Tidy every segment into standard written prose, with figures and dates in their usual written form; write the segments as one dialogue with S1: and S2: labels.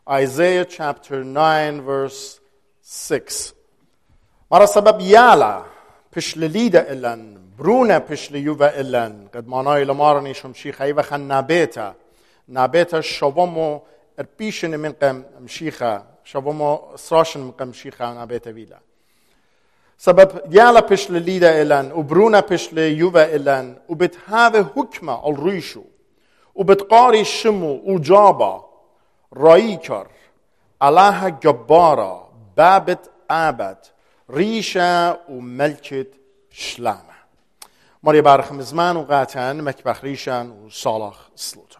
S1: Isaiah chapter 9 verse 6. مرا سبب يالا پشل ليدا إلن برونه پشل يوفا إلن قد مانای لمارني شمشيخة يوخا نابيتا شوامو اربيشن من قم مشيخة شوامو سراشن من قم مشيخة نابيتا ويلا سبب يالا پشل ليدا إلن وبرونه پشل يوفا إلن وبتهاوه حكمة الريشو وبتقاري شمو وجابا رایکر الله جبارا بابت عبد ریشه و ملکت شلامه ماری برخم زمان و قاتن مکبخ ریشن و صالح سلوت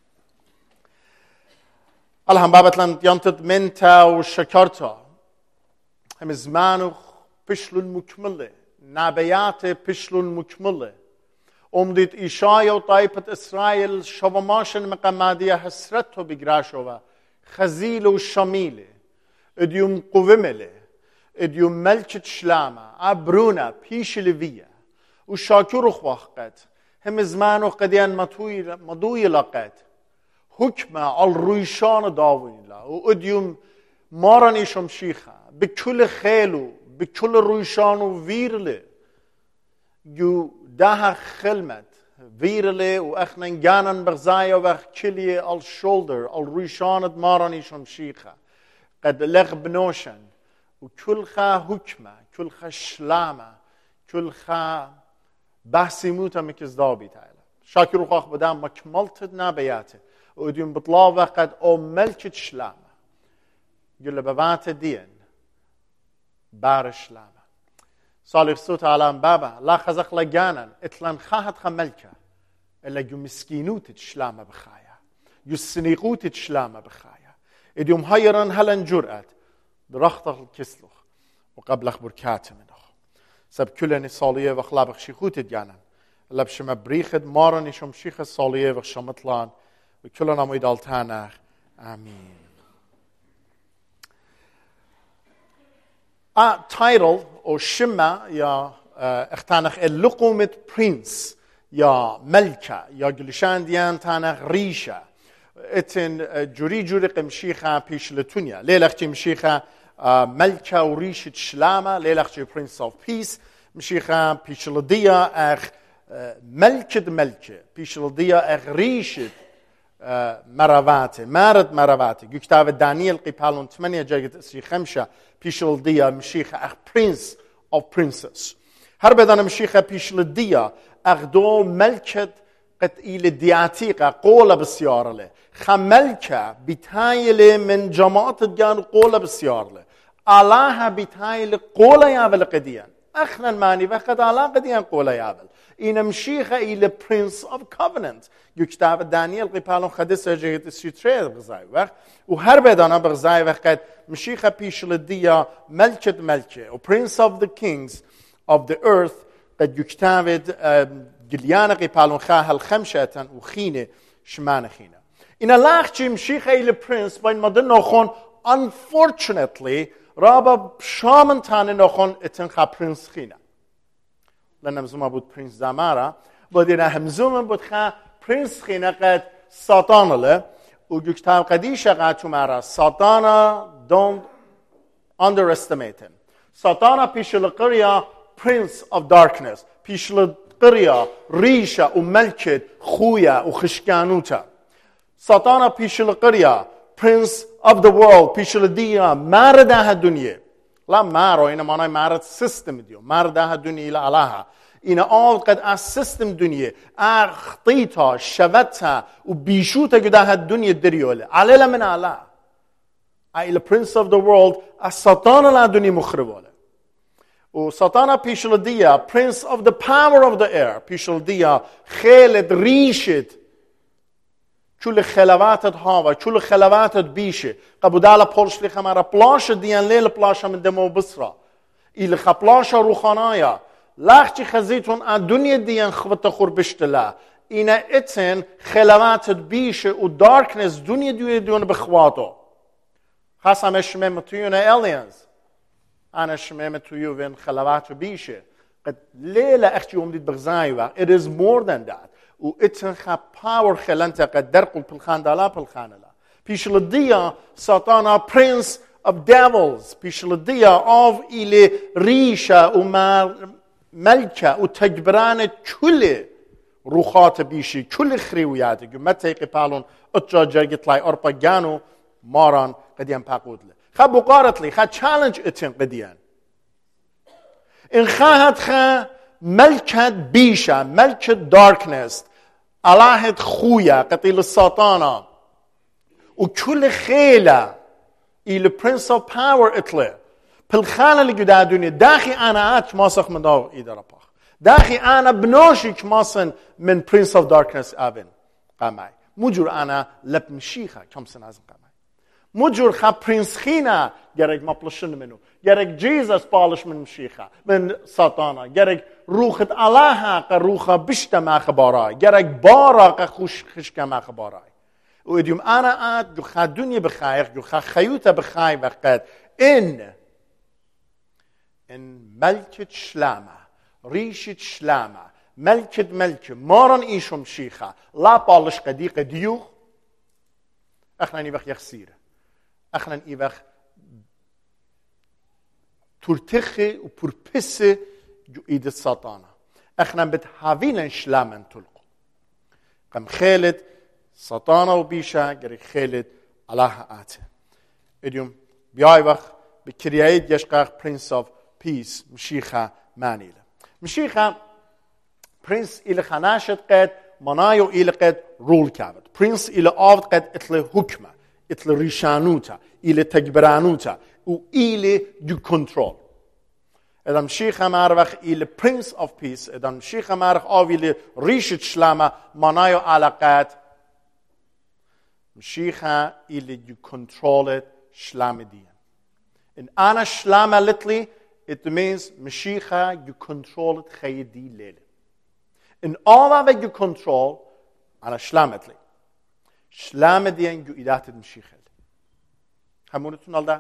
S1: الهم بابت لن ينتد منتا و شکرتا هم زمان و پشل مکمله نبیات پشل مکمله امدید ایشای و طایفت اسرائیل شواماشن مقامادیه حسرت و بگراشوه خزیل و شمیله ادیوم قومله ادیوم ملکت شلامه عبرونه پیش لویه و شاکر و خواهقت هم زمان و قدیان مدوی لقت حکمه عال رویشان داوین لا و ادیوم مارانی شمشیخه بکل خیلو بکل رویشان و ویرله جو ده خلمت ویرله و اخنن گانن بغزای و وقت کلیه al shoulder al رویشانت مارانی شمشیخه قد لغ بنوشن و کلخه حکمه کلخه شلامه کلخه بحثی موتا مکزدابی تایلا شاکر و خواخ بدم مکملتت نبیاته و ادیم بطلا وقت او ملکت شلامه گل ببات دین بار شلامه صالح صوت علام بابا لا خزق لجانا اتلان خاهت خملكا الا جو مسكينوت تشلامه بخايا جو السنيقوت تشلامه بخايا اديوم هايران هلن جرأت درخت الكسلخ وقبل اخبر كاتمنخ سب كلني صاليه وخلابخ شيخوت جانا لبش مبريخد مارني شمشيخ صاليه وشمطلان وكلنا ميدالتانا امين title او شمة يا اختانخ اللقومة برنس يا ملكة يا جلشان ديان تانخ ريشة اتن جوري قمشيخة بيش لتونيا ليلخشي مشيخة ملكة وريشة شلامة ليلخشي برنس اوف بيس مشيخة بيش لديا اخ ملكة بيش لديا اخ ريشة مراواته كتاب دانيال قبالون 8 جايت اسري 5 پیش لدیا مشیخه اخ پرنس of princes هر بدان مشیخه پیش لدیا اخ دو ملکت قتیل دیاتیقه قول بسیار له خملکه بیتایل من جماعت جان قول بسیار له الله بیتایل قول یاول قدیان اخنا معنی وقت الله قدیان قول یاول این مشیخه ایل prince of covenant کتاب دانیل قبالون خدس جهت سیتره بغزای وقت و هر بدانا بغزای وقت مشيخة پیش لدیا ملكة و prince of the kings of the earth قد يكتابد قليانا قبالون خاها الخمشة وخينة شمان خينة إن لاخشي مشيخة إلى prince بين مدن نخون unfortunately رابا شامن تاني نخون اتنخا prince خينة لأن همزوما بود prince زمارا بودينا همزوما بود خا prince خينة قد ساتان له و كتاب قديشة قاتو مارا ساتانا don't underestimate him. ساتانا پیش القرية prince of darkness پیش القرية ريشة و ملكت خويا و خشكانوتا ساتانا پیش القرية prince of the world پیش الدنيا ماردها الدنيا لا مارو إنا معناه مارد system ديو ماردها الدنيا إلى الله إن آل قد السيستم دنيا أخطيتها شفتها وبيشوتها قدها الدنيا الدريولة عليلا من الله إلى prince of the world السطان لا دنيا مخربولة وسطانا بيش لديا prince of the power of the air بيش لديا خالد ريشت كل خلواتت هوا كل خلواتت بيشه قبودالا بولش لي خمارا بلاش ديان ليل بلاشا من دمو بصرة إلى خبلاشا روخانايا لاخشي خزيتون الدنيا ديان خبط خور بشتلا إنا اتن خلواتت بيشه و darkness دنيا ديون بخواتو خاصة مشمم تويون aliens أنا شمم تويون خلوات بيشه قد ليلة أختي يوم ديت بغزايوة it is more than that و اتن خا power خلانتا قد درقل بالخان دالا بالخان لا پیشلدیا ساتانا prince of devils. پیشلدیا آو ایل ریشه و ملکه و تجبران کل روخات بیشی کل خریویاتی که متی قپالون اتجا جرگت لای ارپا گانو ماران قدیم پاقود له. خب بقارت لی خب چالنج اتن قدیان. این خواهد خا ملکت بیشه ملکت دارکنس علاهت خویا قتیل ساتانا و کل خیله ایل پرنس آف پاور اتله بالخانه اللي قد الدنيا داخي انا اتش ماسخ من داو ايدر باخ داخي انا بنوشك ماسن من برنس اوف داركنس ابن قماي مجور انا لب مشيخه كم سنه از قماي مجور خا برنس خينا جرك ما بلشن منه جرك جيسس بالش من مشيخه من ساتانا جرك روخت الله روخه بشتما خبارای جرك بارا خوش خشك ما خبارای ويديم انا ات جو خا دنيا بخير جو خا خيوته بخير وقت ان ملكت شلامه ريشت شلامه ملكت مارن ايشم شيخه لا بالش قدي قديوخ اخنا نيبخ يخسيره اخنا نيبخ ترتخي وبربسه جو ايد الساتانا اخنا بتهافين شلامن تلقو قم خالد ساتانا وبيشا قري خالد الله آته اديوم بيايبخ بكريايد يشقاق برنس اوف بيس مشيخة مانيلة مشيخة برنس إلى خناشت قد منايو إلى قد رول كابت برنس إلى آفت قد إتل حكمة إتل ريشانوتا إلى تجبرانوتا وإلى جو كنترول إذا مشيخة مارخ إلى برنس اوف بيس إذا مشيخة مارخ آف إلى ريشت شلامة منايو على قد مشيخة إلى جو كنترول شلامة دي إن أنا شلامة لتلي it means مشيخة you control it خيدي ليلة in all of you control على شلامة لي شلامة دي يو إداتة مشيخة همونتون الله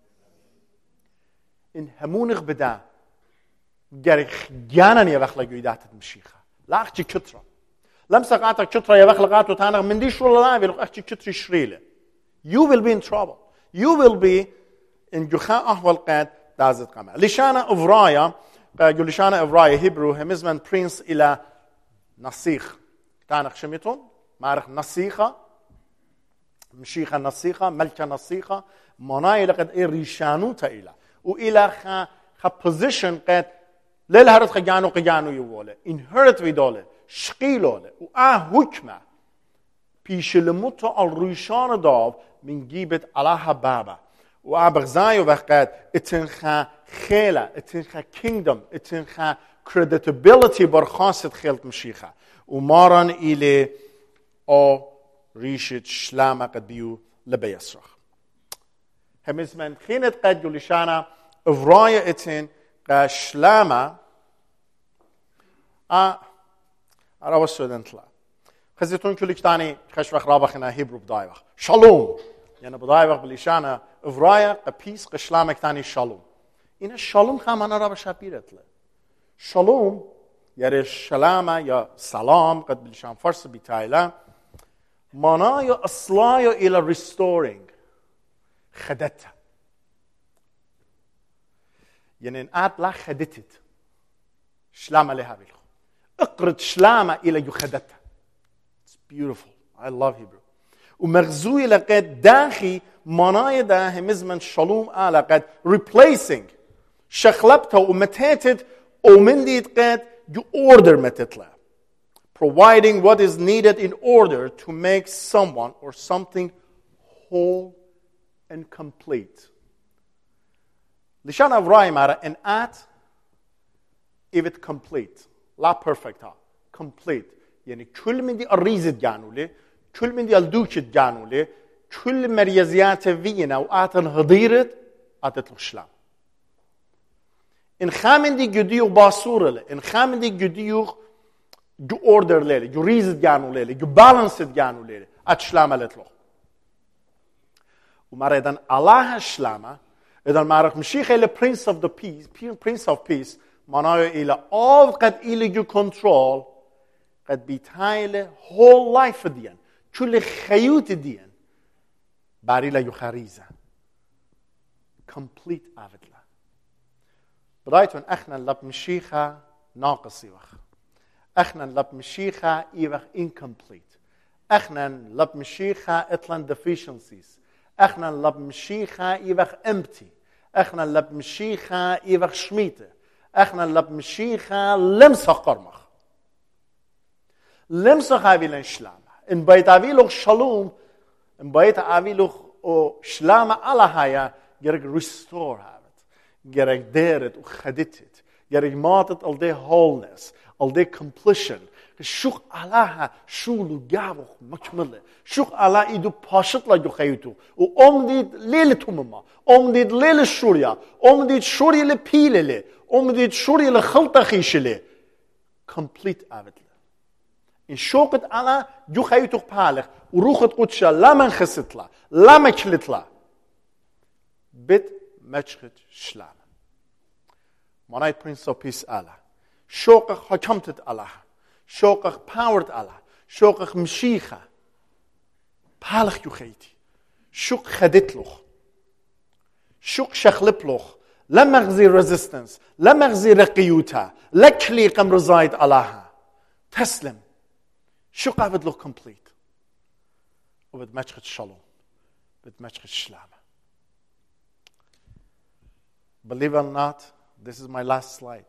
S1: إن همونغ بدا جارك جانا يبخلا يو إداتة مشيخة لا أختي كترة لمسك عاتك كترة يبخلا قاتو تانغ من ديش ولا لا يلو أختي كترة شريلة you will be in trouble you will be in جخاء أحوال قاد دازت قمع لشانة أفرايا يقول لشانة أفرايا هبرو همزمن برنس إلى نصيخ تانخ شميتون معرخ نصيخة مشيخة نصيخة ملكة نصيخة مناي لقد إيه ريشانو تإلى وإلى خا position قد ليل هرت قجانو يوله inherit ويدوله شقيلوله حكمة بيش الموت الريشان داف من جيبت علىها بابا وابغزايو وقت اتنخا خيلة اتنخا kingdom اتنخا credibility برخاصة خيلت مشيخة ومارن إلي او ريشت شلامة قد بيو لبي يصرخ همز من خينت قد يوليشانا افرايا اتن قا شلامة اراو السودان طلع خزيتون كل كتاني خشوخ رابخنا هيبرو بدايوخ شالوم يعني بدايوخ بليشانا افرايا قبيس قشلامك تاني شالوم این الشالوم خامانا را بشابيرت له شالوم يعني الشلامة يا سلام قد بلشان فرس بتايلا معناه اصلايا الى restoring خدتها يعني ان اد لا خدتت شلامة لها بيلخو اقرد شلامة الى جو خدتها it's beautiful I love Hebrew ومغزوي لقد داخي معناه ده همزمن شالوم على قد replacing شخلبتها ومتاتت ومن ديت قد you order متتلا providing what is needed in order to make someone or something whole and complete لشان أفراي مارا ان ات if it complete لا perfect ها complete يعني كل من دي الريزت جانو لي كل من دي الدوشت جانو لي كل مريزيات فينا وآتن هضيرت آتت الشلام إن خامن دي جديو باسورة لي إن خامن دي جديو جو اوردر لي جو ريزت جانو لي جو بالانست جانو لي آت شلامة لتلو ومارا إذن الله شلامة إذن مارا مشيخ إلى Prince of the Peace Prince of Peace معناه إلى all قد إلى جو control قد بيتايله whole life ديان كل خيوط ديان باريلا يخاريزا complete أفدلا برايتون احنا لب مشيخة ناقص يوخ احنا لب مشيخة يوخ incomplete احنا لب مشيخة اطلان deficiencies احنا لب مشيخة يوخ empty احنا لب مشيخة يوخ شميته احنا لب مشيخة لمسة قرمخ لمسة خابيلن شلامة ان بيت عبيلوخ شلوم ان بيت عبيلوخ شلامة على هايا جرق restore هابت جرق ديرت وخدتت جرق ماتت al day wholeness al day completion شوق علاها شولو جابوخ مكملة شوق علا إيدو باشط لا جخيتو وأمديد ليلة تمما أمديد ليلة الشوريا أمديد شوريا لبيلة أمديد شوريا لخلطة خيشلة complete أبدل إن شوقت علا جخيتو بالغ وروخت قدشة لا من خستلا لا مكلتلا بيت مشخت شلام مانايت برنس أو بيس ألا شوقك حكمتت الله شوقك باورت الله شوقك مشيخة بالغ يخيتي شوق خدت لخ شوق شخلب لخ لما غزي ريزيستنس لما غزي رقيوتا لكلي قم رزايد الله تسلم شوق عبد لخ complete وبد مشخت شلوم بد مشخت شلامة believe it or not this is my last slide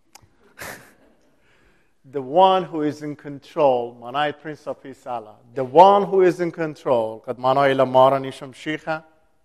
S1: the one who is in control, Manai Prince of Isala, the one who is in control, قد Manai إلى مارني شمشيخة,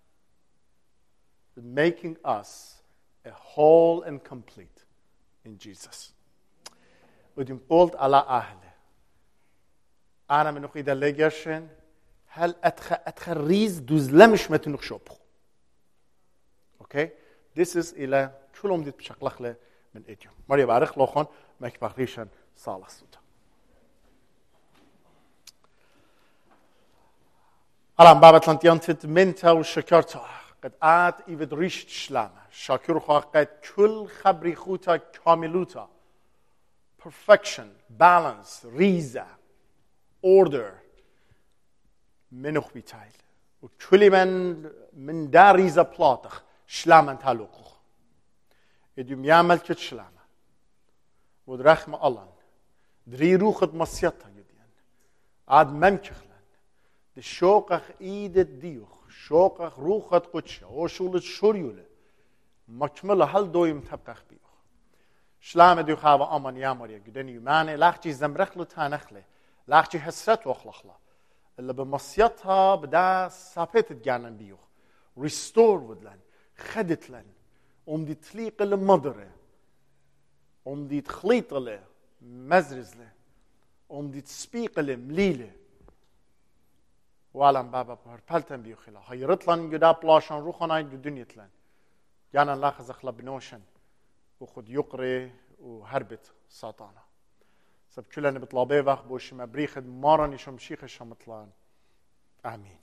S1: making us a whole and complete in Jesus. وديم قلت على أهله. أنا من أخيدا لجرشن هل أتخريز دوز لمش متنخ شوبه. Okay? This is إلى كلهم ديت بشكل من إديوم. مريم بعرف لوخون ما يكبريشن صالح صوتا. الان بابا تلانتيان تدمنتا وشكرتا قد عاد إيفد ريشت شلامة شاكر خواه قد كل خبري خوتا كاملوتا perfection, balance, ريزة order منوخ بيتايل وكل من دا ريزة بلاطخ شلامة تالوكوخ إديوم يعمل كت شلامة ودرخم الله دري روخت مصيطة جديا عاد ممكخلن دي شوقخ ايدت ديوخ شوقخ روخت قدشة وشولت شوريولة مكملة هل دويم تبقخ بيوخ شلام ديوخ هاوا امان يامر يجدن يماني لاخجي زمرخلو تانخلي لاخجي حسرت وخلخلا اللي بمصيطها بدا سابت جانن بيوخ ريستور ودلن خدت لن دي تليق المدرة دي تخليط له مزرز له دي تسبيق له مليله وعلم بابا برپلتن بيوخلا هيرطلن جدا بلاشن روخناي دنيتلن جانا لاخذ اخلا بنوشن وخد يقري وهربت ساطانا سب كلنا بطلابي وقت بوش مبريخد مارني شمشيخ شمطلان آمين